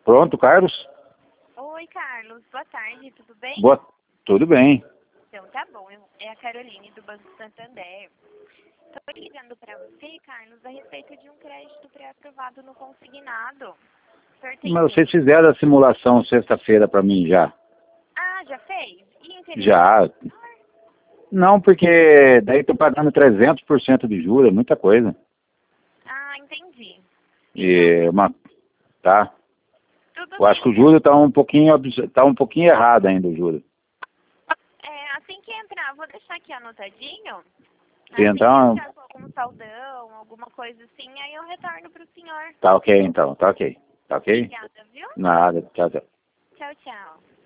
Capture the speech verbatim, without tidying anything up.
Pronto, Carlos? Oi, Carlos. Boa tarde, tudo bem? Boa. Tudo bem. Então, tá bom. Eu- É a Caroline, do Banco Santander. Estou ligando para você, Carlos, a respeito de um crédito pré-aprovado no consignado. O senhor tem Mas vocês tempo? fizeram a simulação sexta-feira para mim já? Ah, já fez? E interesse? Já. Não, porque daí tô pagando trezentos por cento de juros, é muita coisa. Ah, entendi. E uma... Tá. Tudo Eu acho que bem. o juro tá um pouquinho, abs- tá um pouquinho errado ainda, o juro. É, assim que entrar, vou deixar aqui anotadinho. Se Assim que entrar, entrar com algum saldão, alguma coisa assim, aí eu retorno pro senhor. tá ok então, tá ok. Tá ok? Obrigada, viu? Nada, tchau, tchau. Tchau, tchau.